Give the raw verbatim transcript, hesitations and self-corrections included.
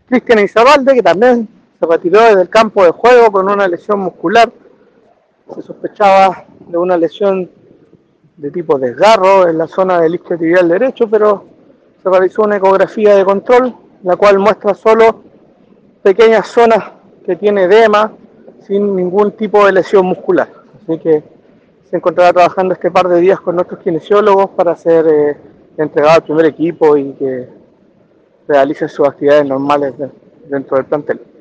Cristian Izarralde, que también se retiró desde el campo de juego con una lesión muscular. Se sospechaba de una lesión de tipo desgarro en la zona del isquiotibial derecho, pero se realizó una ecografía de control, la cual muestra solo pequeñas zonas que tiene edema, sin ningún tipo de lesión muscular. Así que se encontrará trabajando este par de días con nuestros kinesiólogos para ser eh, entregado al primer equipo y que realicen sus actividades normales dentro del plantel.